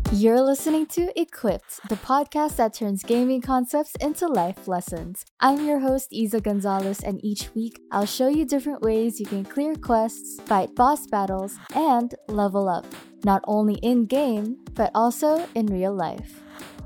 You're listening to Equipped, the podcast that turns gaming concepts into life lessons. I'm your host, Isa Gonzalez, and each week I'll show you different ways you can clear quests, fight boss battles, and level up, not only in game, but also in real life.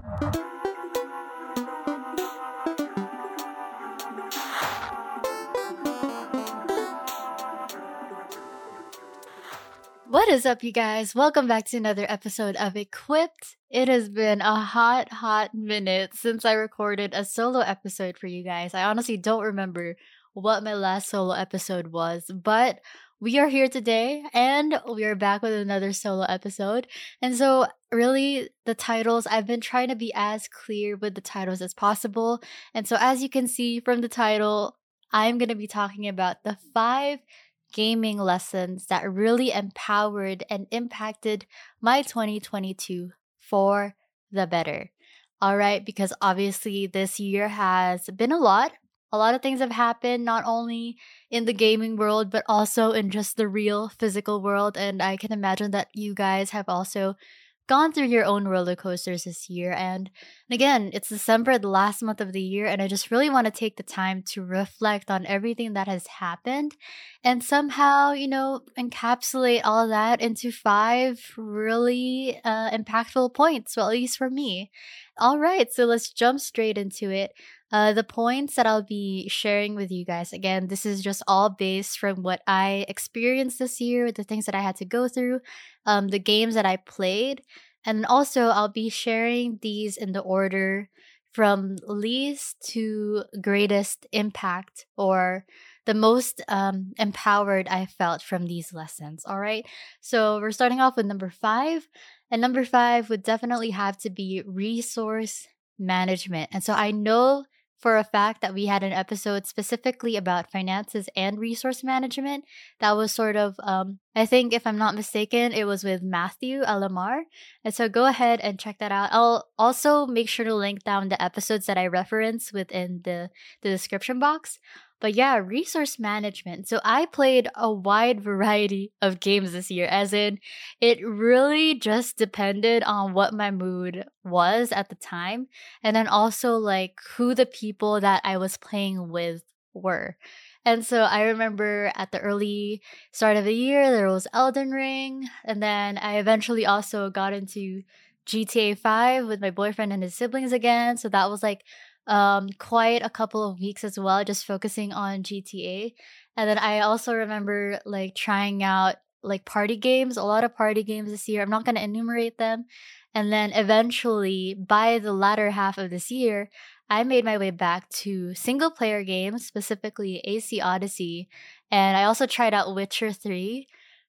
What is up, you guys? Welcome back to another episode of Equipped. It has been a hot minute since I recorded a solo episode for you guys. I honestly don't remember what my last solo episode was, but we are here today and we are back with another solo episode. And so, really, the titles, I've been trying to be as clear with the titles as possible. And so, as you can see from the title, I'm going to be talking about the 5 gaming lessons that really empowered and impacted my 2022 for the better. All right, because obviously this year has been a lot. A lot of things have happened, not only in the gaming world, but also in just the real physical world. And I can imagine that you guys have also gone through your own roller coasters this year. And again, it's December, the last month of the year, and I just really want to take the time to reflect on everything that has happened and somehow, encapsulate all that into 5 really impactful points. Well, at least for me. All right, so let's jump straight into it. The points that I'll be sharing with you guys, again, this is just all based from what I experienced this year, the things that I had to go through, the games that I played. And also, I'll be sharing these in the order from least to greatest impact, or the most empowered I felt from these lessons. All right. So we're starting off with number 5. And number 5 would definitely have to be resource management. And so I know for a fact that we had an episode specifically about finances and resource management. That was sort of, I think if I'm not mistaken, it was with Matthew Alamar. And so go ahead and check that out. I'll also make sure to link down the episodes that I reference within the description box. But yeah, resource management. So I played a wide variety of games this year, as in it really just depended on what my mood was at the time. And then also like who the people that I was playing with were. And so I remember at the early start of the year, there was Elden Ring. And then I eventually also got into GTA 5 with my boyfriend and his siblings again. So that was like quite a couple of weeks as well, just focusing on GTA. And then I also remember like trying out like party games, a lot of party games this year. I'm not going to enumerate them. And then eventually, by the latter half of this year, I made my way back to single player games, specifically AC Odyssey. And I also tried out Witcher 3.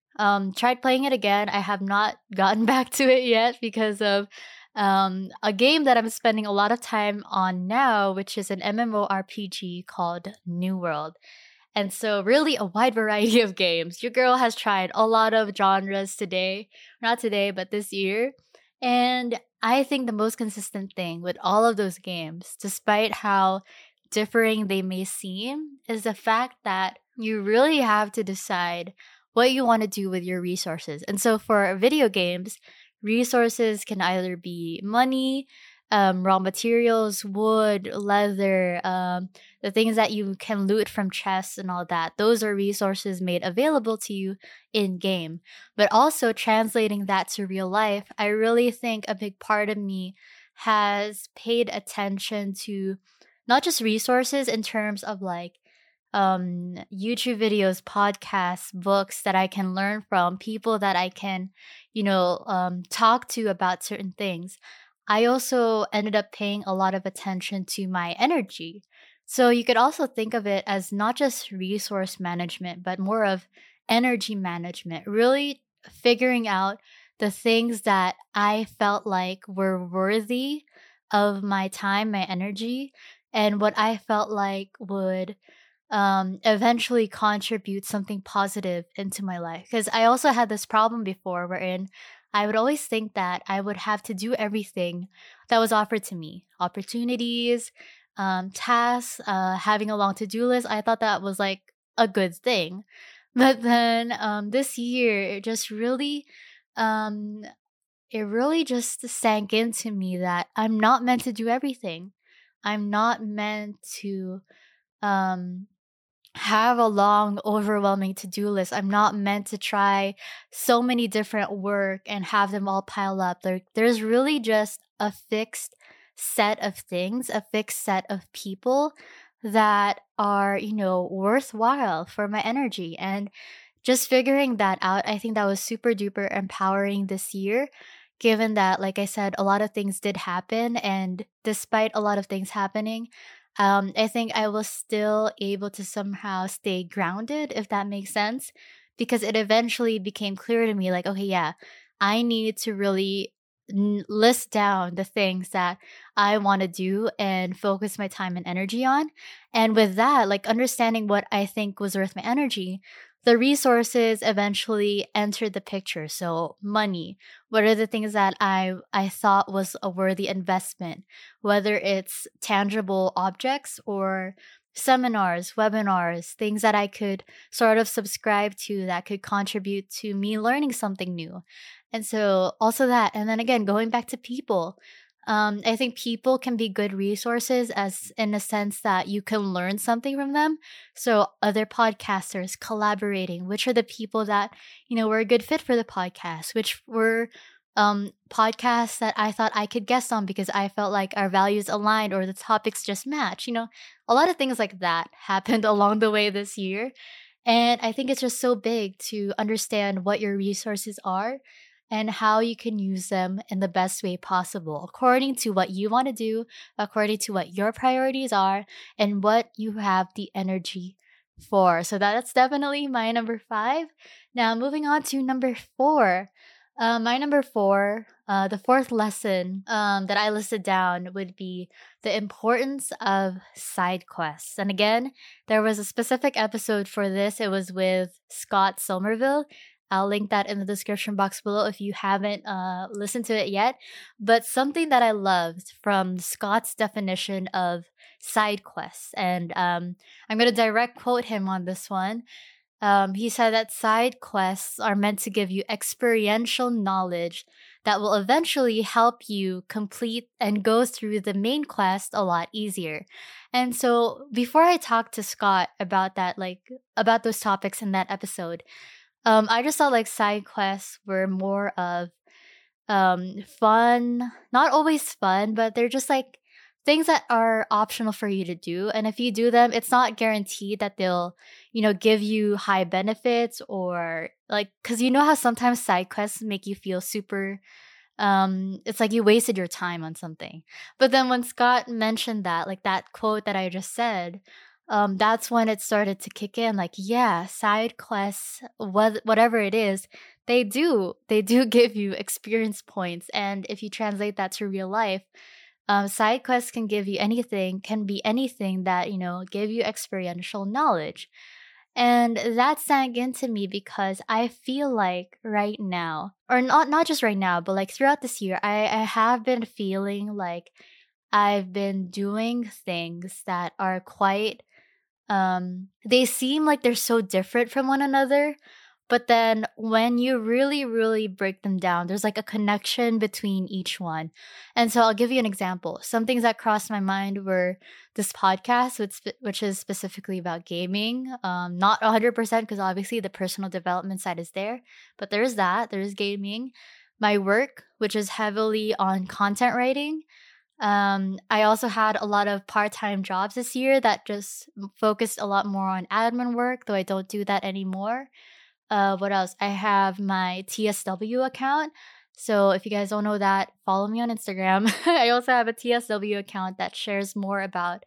Tried playing it again. I have not gotten back to it yet because of a game that I'm spending a lot of time on now, which is an MMORPG called New World. And so, really, a wide variety of games. Your girl has tried a lot of genres today, not today, but this year. And I think the most consistent thing with all of those games, despite how differing they may seem, is the fact that you really have to decide what you want to do with your resources. And so, for video games, resources can either be money, raw materials, wood, leather, the things that you can loot from chests and all that. Those are resources made available to you in game. But also translating that to real life, I really think a big part of me has paid attention to not just resources in terms of like YouTube videos, podcasts, books that I can learn from, people that I can, talk to about certain things. I also ended up paying a lot of attention to my energy. So you could also think of it as not just resource management, but more of energy management, really figuring out the things that I felt like were worthy of my time, my energy, and what I felt like would eventually contribute something positive into my life. Because I also had this problem before wherein I would always think that I would have to do everything that was offered to me, opportunities, tasks, having a long to do list. I thought that was like a good thing. But then this year, it just really um, it really just sank into me that I'm not meant to do everything. I'm not meant to um have a long, overwhelming to-do list. I'm not meant to try so many different work and have them all pile up. There's really just a fixed set of things, a fixed set of people that are, worthwhile for my energy. And just figuring that out, I think that was super duper empowering this year, given that, like I said, a lot of things did happen. And despite a lot of things happening, I think I was still able to somehow stay grounded, if that makes sense, because it eventually became clear to me like, okay, yeah, I need to really list down the things that I want to do and focus my time and energy on. And with that, like understanding what I think was worth my energy, the resources eventually entered the picture. So money, what are the things that I thought was a worthy investment, whether it's tangible objects or seminars, webinars, things that I could sort of subscribe to that could contribute to me learning something new. And so also that, and then again, going back to people, I think people can be good resources as in a sense that you can learn something from them. So other podcasters collaborating, which are the people that, were a good fit for the podcast, which were podcasts that I thought I could guest on because I felt like our values aligned or the topics just match. A lot of things like that happened along the way this year. And I think it's just so big to understand what your resources are and how you can use them in the best way possible, according to what you want to do, according to what your priorities are, and what you have the energy for. So that's definitely my number 5. Now, moving on to number 4. My number 4, the fourth lesson that I listed down would be the importance of side quests. And again, there was a specific episode for this. It was with Scott Somerville. I'll link that in the description box below if you haven't listened to it yet. But something that I loved from Scott's definition of side quests, and I'm going to direct quote him on this one. He said that side quests are meant to give you experiential knowledge that will eventually help you complete and go through the main quest a lot easier. And so before I talked to Scott about that, like about those topics in that episode, I just thought like side quests were more of fun, not always fun, but they're just like things that are optional for you to do. And if you do them, it's not guaranteed that they'll, give you high benefits or like, cause you know how sometimes side quests make you feel super, it's like you wasted your time on something. But then when Scott mentioned that, like that quote that I just said, that's when it started to kick in. Like, yeah, side quests, whatever it is, they do give you experience points. And if you translate that to real life, side quests can give you anything, can be anything that, give you experiential knowledge. And that sank into me because I feel like right now, or not just right now, but like throughout this year, I have been feeling like I've been doing things that are quite they seem like they're so different from one another, but then when you really really break them down, there's like a connection between each one. And so I'll give you an example. Some things that crossed my mind were this podcast, which is specifically about gaming. Not 100% because obviously the personal development side is there, but there's gaming. My work, which is heavily on content writing. I also had a lot of part-time jobs this year that just focused a lot more on admin work, though I don't do that anymore. What else? I have my TSW account. So if you guys don't know that, follow me on Instagram. I also have a TSW account that shares more about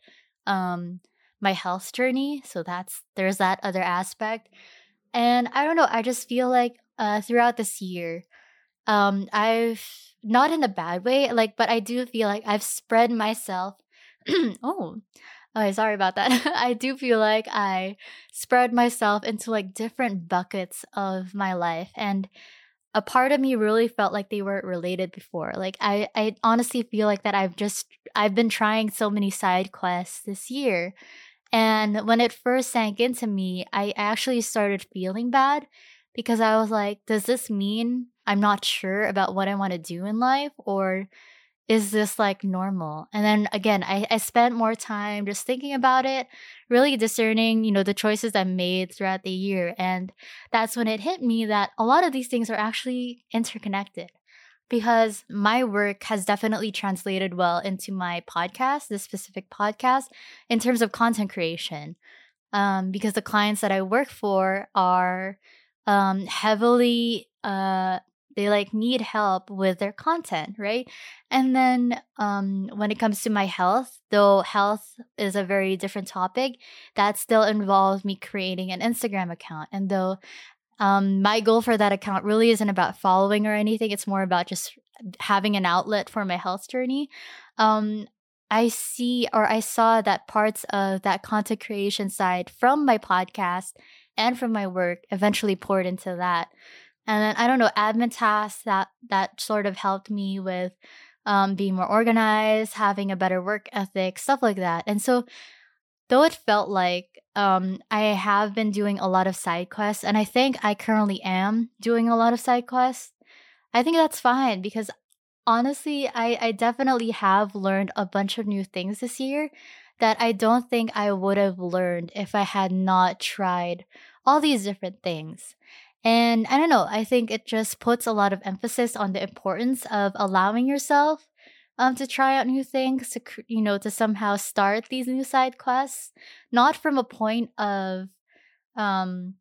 my health journey. So there's that other aspect. And I don't know, I just feel like throughout this year, I've not in a bad way, like, but I do feel like I've spread myself. oh, okay, sorry about that. I do feel like I spread myself into like different buckets of my life, and a part of me really felt like they weren't related before. Like I honestly feel like that I've been trying so many side quests this year. And when it first sank into me, I actually started feeling bad because I was like, does this mean I'm not sure about what I want to do in life, or is this like normal? And then again, I spent more time just thinking about it, really discerning, the choices I made throughout the year. And that's when it hit me that a lot of these things are actually interconnected, because my work has definitely translated well into my podcast, this specific podcast, in terms of content creation. Because the clients that I work for are heavily they like need help with their content, right? And then when it comes to my health, though health is a very different topic, that still involves me creating an Instagram account. And though my goal for that account really isn't about following or anything, it's more about just having an outlet for my health journey. Um, I saw that parts of that content creation side from my podcast and from my work eventually poured into that. And then I don't know, admin tasks that sort of helped me with being more organized, having a better work ethic, stuff like that. And so though it felt like I have been doing a lot of side quests, and I think I currently am doing a lot of side quests, I think that's fine because honestly, I definitely have learned a bunch of new things this year that I don't think I would have learned if I had not tried all these different things. And I don't know, I think it just puts a lot of emphasis on the importance of allowing yourself to try out new things, to somehow start these new side quests, not from a point of um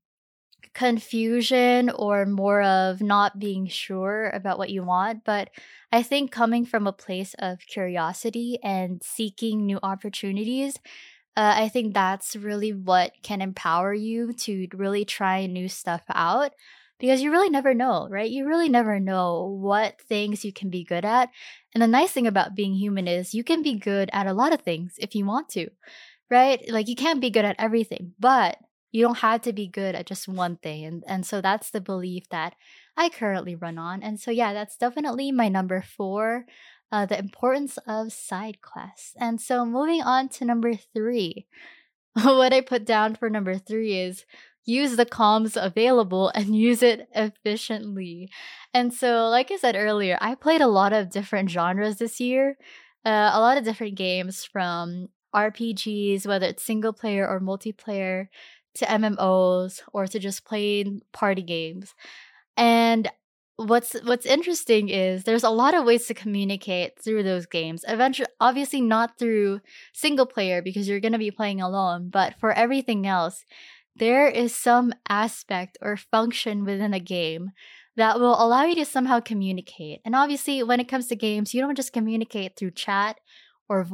confusion or more of not being sure about what you want, but I think coming from a place of curiosity and seeking new opportunities, I think that's really what can empower you to really try new stuff out, because you really never know, right? You really never know what things you can be good at. And the nice thing about being human is you can be good at a lot of things if you want to, right? Like you can't be good at everything, but you don't have to be good at just one thing. And so that's the belief that I currently run on. And so yeah, that's definitely my number 4, the importance of side quests. And so moving on to number 3, what I put down for number 3 is use the comms available and use it efficiently. And so, like I said earlier, I played a lot of different genres this year, a lot of different games from RPGs, whether it's single player or multiplayer, to MMOs, or to just plain party games. And what's interesting is there's a lot of ways to communicate through those games. Eventually, obviously not through single player because you're going to be playing alone, but for everything else, there is some aspect or function within a game that will allow you to somehow communicate. And obviously, when it comes to games, you don't just communicate through chat or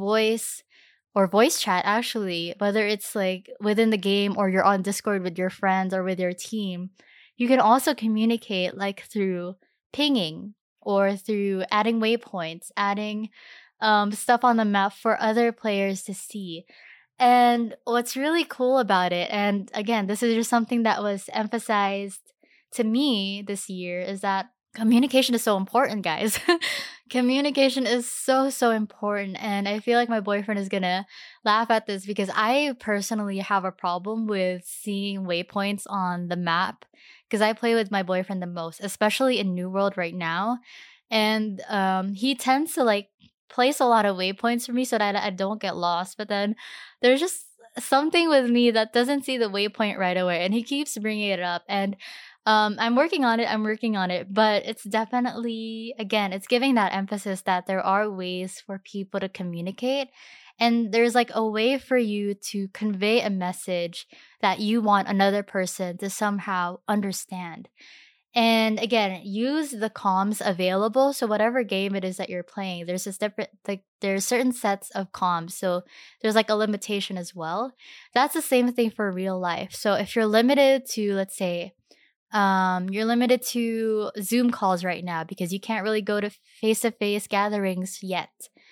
voice chat, actually, whether it's like within the game or you're on Discord with your friends or with your team. You can also communicate like through pinging or through adding waypoints, adding stuff on the map for other players to see. And what's really cool about it, and again, this is just something that was emphasized to me this year, is that communication is so important, guys. Communication is so, so important. And I feel like my boyfriend is gonna laugh at this because I personally have a problem with seeing waypoints on the map because I play with my boyfriend the most, especially in New World right now. And he tends to like place a lot of waypoints for me so that I don't get lost. But then there's just something with me that doesn't see the waypoint right away, and he keeps bringing it up. And I'm working on it. I'm working on it, but it's definitely, again, it's giving that emphasis that there are ways for people to communicate. And there's like a way for you to convey a message that you want another person to somehow understand. And again, use the comms available. So whatever game it is that you're playing, there's this different, like there's certain sets of comms. So there's like a limitation as well. That's the same thing for real life. So if you're limited to, let's say, you're limited to Zoom calls right now because you can't really go to face gatherings yet.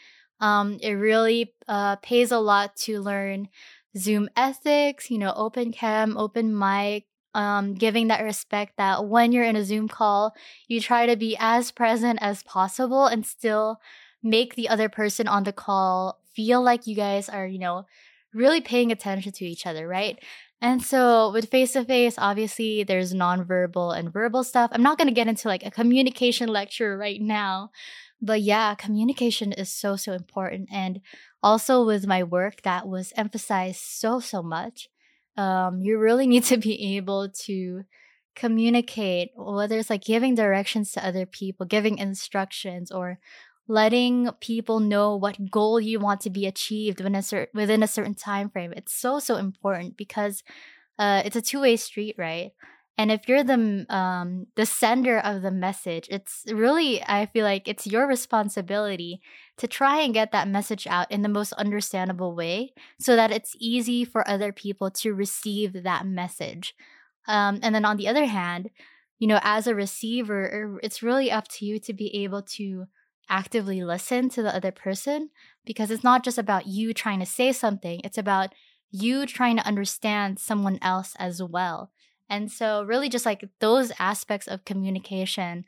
It really pays a lot to learn Zoom ethics, open cam, open mic, giving that respect that when you're in a Zoom call, you try to be as present as possible and still make the other person on the call feel like you guys are, really paying attention to each other, right? And so with face to face, obviously there's nonverbal and verbal stuff. I'm not going to get into like a communication lecture right now, but yeah, communication is so, so important. And also with my work, that was emphasized so, so much. You really need to be able to communicate, whether it's like giving directions to other people, giving instructions, or letting people know what goal you want to be achieved within a certain time frame. It's so, so important because it's a two-way street, right? And if you're the sender of the message, it's really, I feel like it's your responsibility to try and get that message out in the most understandable way so that it's easy for other people to receive that message. And then on the other hand, as a receiver, it's really up to you to be able to actively listen to the other person, because it's not just about you trying to say something, it's about you trying to understand someone else as well. And so, really, just like those aspects of communication,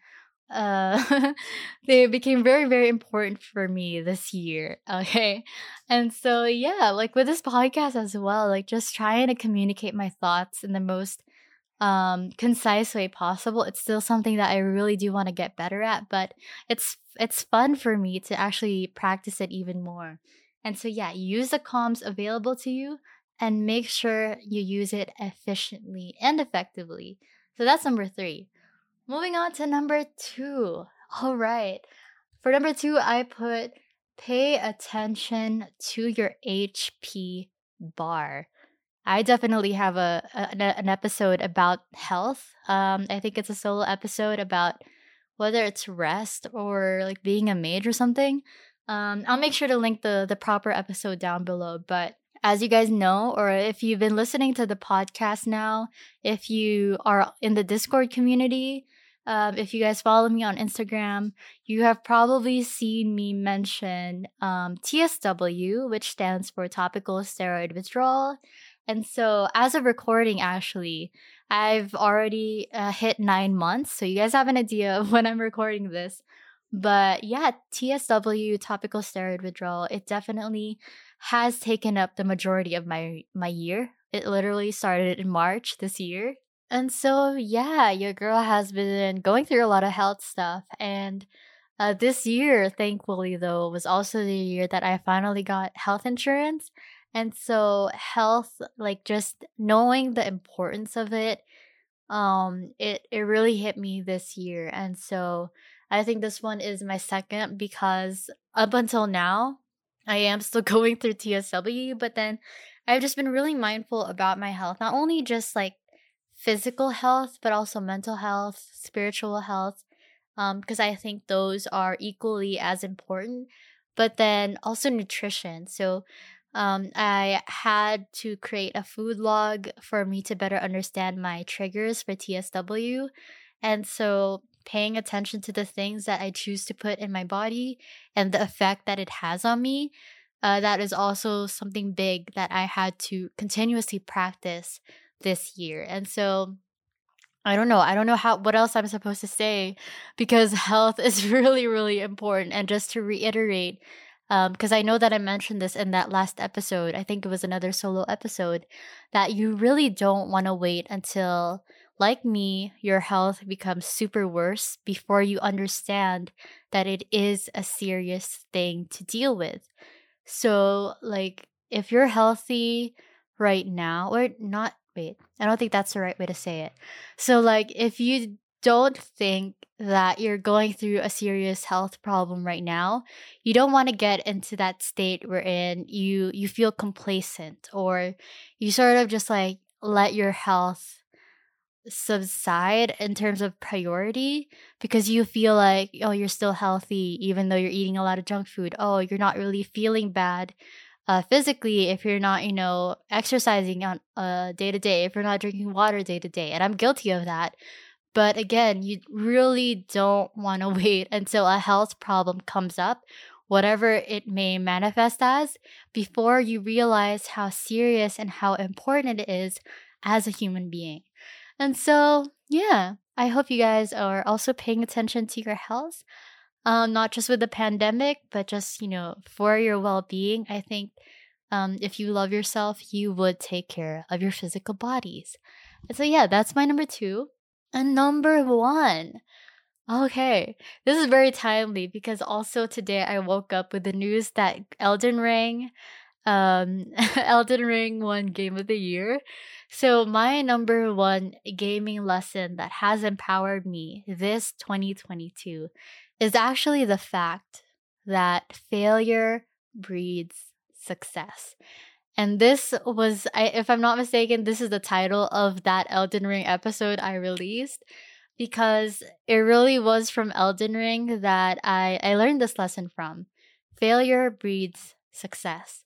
they became very, very important for me this year. Okay. And so, yeah, like with this podcast as well, like just trying to communicate my thoughts in the most concise way possible. It's still something that I really do want to get better at, but it's fun for me to actually practice it even more. And so yeah, use the comms available to you and make sure you use it efficiently and effectively. So that's number 3. Moving on to number 2. All right. For number 2, I put pay attention to your HP bar. I definitely have an episode about health. I think it's a solo episode about whether it's rest or like being a mage or something. I'll make sure to link the proper episode down below. But as you guys know, or if you've been listening to the podcast now, if you are in the Discord community, if you guys follow me on Instagram, you have probably seen me mention TSW, which stands for topical steroid withdrawal. And so, as of recording, actually, I've already hit 9 months. So, you guys have an idea of when I'm recording this. But yeah, TSW, topical steroid withdrawal, it definitely has taken up the majority of my year. It literally started in March this year. And so, yeah, your girl has been going through a lot of health stuff. And this year, thankfully, though, was also the year that I finally got health insurance. And so, health, like just knowing the importance of it, it really hit me this year. And so, I think this one is my second because up until now, I am still going through TSW, but then I've just been really mindful about my health, not only just like physical health, but also mental health, spiritual health, because I think those are equally as important. But then also nutrition. So I had to create a food log for me to better understand my triggers for TSW. And so paying attention to the things that I choose to put in my body and the effect that it has on me, that is also something big that I had to continuously practice this year. And so I don't know. I don't know how what else I'm supposed to say because health is really, really important. And just to reiterate, because I know that I mentioned this in that last episode, I think it was another solo episode, that you really don't want to wait until, like me, your health becomes super worse before you understand that it is a serious thing to deal with. So, like, if you're healthy right now, or not, wait, I don't think that's the right way to say it. So, like, if you don't think that you're going through a serious health problem right now, you don't want to get into that state wherein you feel complacent or you sort of just like let your health subside in terms of priority because you feel like, oh, you're still healthy even though you're eating a lot of junk food. Oh, you're not really feeling bad physically if you're not, exercising on day to day, if you're not drinking water day to day. And I'm guilty of that. But again, you really don't want to wait until a health problem comes up, whatever it may manifest as, before you realize how serious and how important it is as a human being. And so, yeah, I hope you guys are also paying attention to your health, not just with the pandemic, but just, for your well being. I think If you love yourself, you would take care of your physical bodies. And so, yeah, that's my number two. And number one. Okay, this is very timely because also today I woke up with the news that Elden Ring, Elden Ring won Game of the Year. So my number one gaming lesson that has empowered me this 2022 is actually the fact that failure breeds success. And this was, if I'm not mistaken, this is the title of that Elden Ring episode I released because it really was from Elden Ring that I learned this lesson from. Failure breeds success.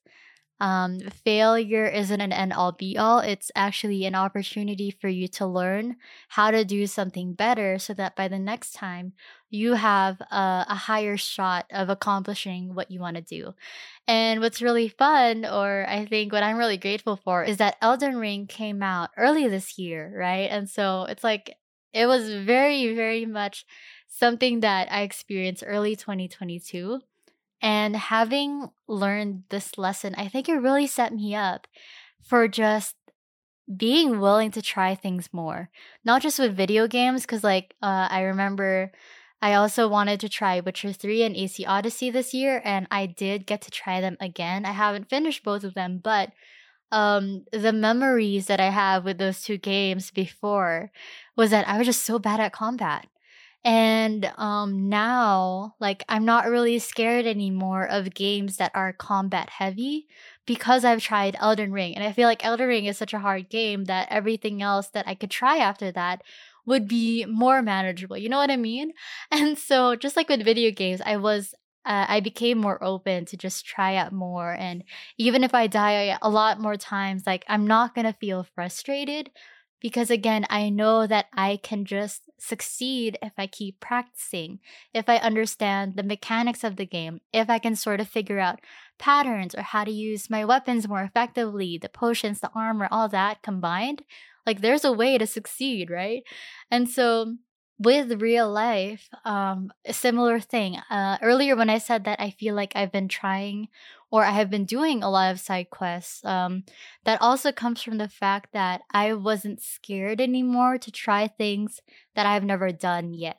Failure isn't an end all be all. It's actually an opportunity for you to learn how to do something better so that by the next time you have a higher shot of accomplishing what you want to do. And what's really fun, or I think what I'm really grateful for, is that Elden Ring came out early this year, right? And so it's like, it was very, very much something that I experienced early 2022. And having learned this lesson, I think it really set me up for just being willing to try things more. Not just with video games, because I remember I also wanted to try Witcher 3 and AC Odyssey this year, and I did get to try them again. I haven't finished both of them, but the memories that I have with those two games before was that I was just so bad at combat. And now, like, I'm not really scared anymore of games that are combat heavy because I've tried Elden Ring. And I feel like Elden Ring is such a hard game that everything else that I could try after that would be more manageable. You know what I mean? And so, just like with video games, I became more open to just try out more. And even if I die a lot more times, like, I'm not going to feel frustrated because again, I know that I can just succeed if I keep practicing, if I understand the mechanics of the game, if I can sort of figure out patterns or how to use my weapons more effectively, the potions, the armor, all that combined. Like there's a way to succeed, right? And so with real life, a similar thing. Earlier when I said that I feel like I've been trying or I have been doing a lot of side quests, that also comes from the fact that I wasn't scared anymore to try things that I've never done yet.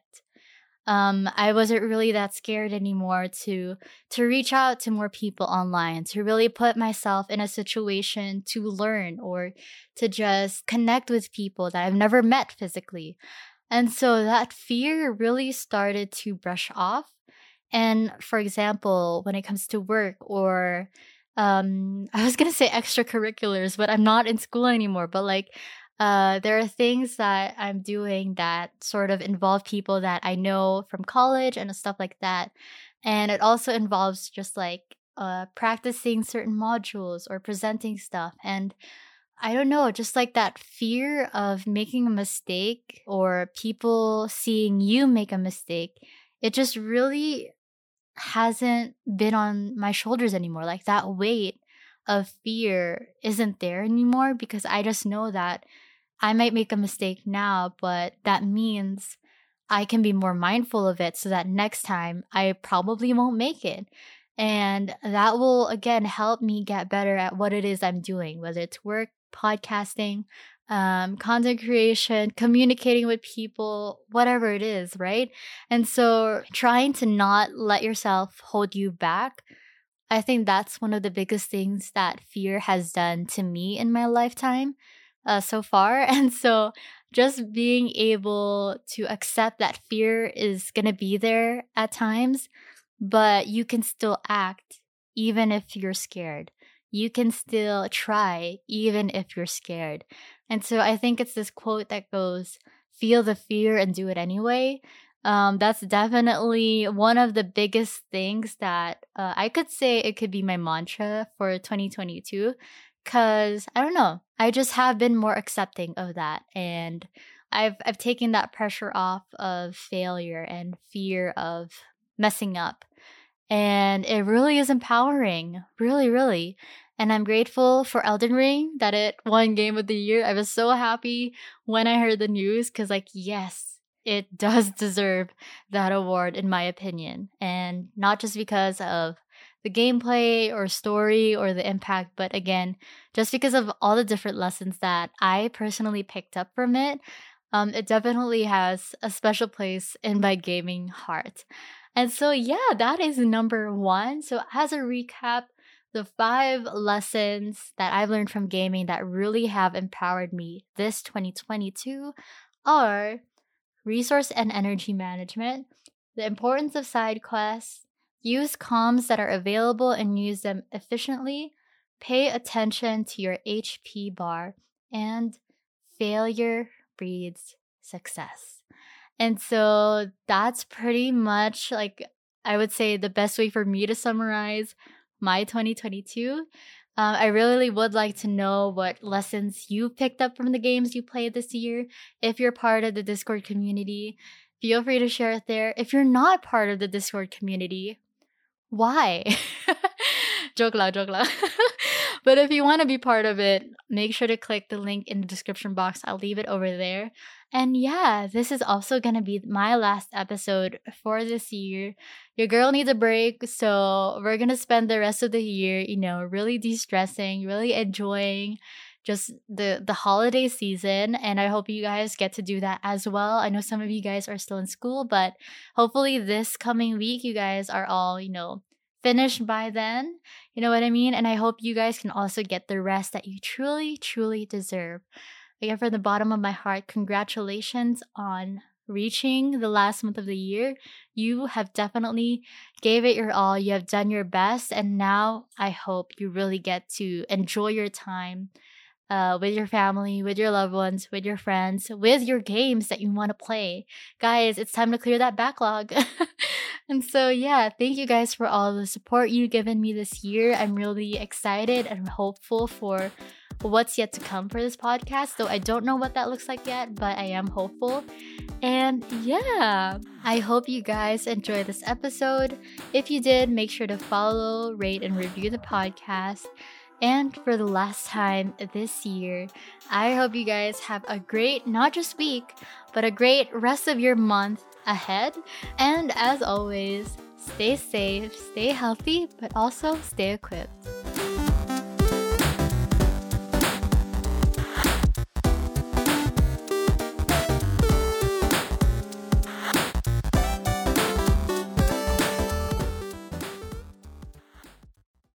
I wasn't really that scared anymore to reach out to more people online, to really put myself in a situation to learn or to just connect with people that I've never met physically. And so that fear really started to brush off. And for example, when it comes to work or I was gonna say extracurriculars, but I'm not in school anymore. But there are things that I'm doing that sort of involve people that I know from college and stuff like that. And it also involves just practicing certain modules or presenting stuff. And I don't know, just like that fear of making a mistake or people seeing you make a mistake, it just really hasn't been on my shoulders anymore. Like that weight of fear isn't there anymore because I just know that I might make a mistake now, but that means I can be more mindful of it so that next time I probably won't make it. And that will again help me get better at what it is I'm doing, whether it's work, podcasting, content creation, communicating with people, whatever it is, right? And so trying to not let yourself hold you back, I think that's one of the biggest things that fear has done to me in my lifetime so far. And so just being able to accept that fear is going to be there at times, but you can still act even if you're scared. You can still try even if you're scared. And so I think it's this quote that goes, feel the fear and do it anyway. That's definitely one of the biggest things that I could say it could be my mantra for 2022. Because I don't know, I just have been more accepting of that. And I've taken that pressure off of failure and fear of messing up. And it really is empowering. Really, really. And I'm grateful for Elden Ring that it won Game of the Year. I was so happy when I heard the news because, yes, it does deserve that award, in my opinion. And not just because of the gameplay or story or the impact, but again, just because of all the different lessons that I personally picked up from it, it definitely has a special place in my gaming heart. And so, yeah, that is number one. So, as a recap, the 5 lessons that I've learned from gaming that really have empowered me this 2022 are resource and energy management, the importance of side quests, use comms that are available and use them efficiently, pay attention to your HP bar, and failure breeds success. And so that's pretty much like I would say the best way for me to summarize my 2022. I really would like to know what lessons you picked up from the games you played this year. If you're part of the Discord community, feel free to share it there. If you're not part of the Discord community, why? Joke lang, joke lang. But if you want to be part of it, make sure to click the link in the description box. I'll leave it over there. And yeah, this is also going to be my last episode for this year. Your girl needs a break, so we're going to spend the rest of the year, really de-stressing, really enjoying just the holiday season, and I hope you guys get to do that as well. I know some of you guys are still in school, but hopefully this coming week you guys are all, finished by then. You know what I mean? And I hope you guys can also get the rest that you truly, truly deserve. Again, from the bottom of my heart, congratulations on reaching the last month of the year. You have definitely gave it your all. You have done your best. And now I hope you really get to enjoy your time with your family, with your loved ones, with your friends, with your games that you want to play. Guys, it's time to clear that backlog. And so, yeah, thank you guys for all the support you've given me this year. I'm really excited and hopeful for what's yet to come for this podcast, though I don't know what that looks like yet, but I am hopeful. And yeah, I hope you guys enjoyed this episode. If you did, make sure to follow, rate, and review the podcast. And for the last time this year, I hope you guys have a great, not just week, but a great rest of your month ahead. And as always, stay safe, stay healthy, but also stay equipped.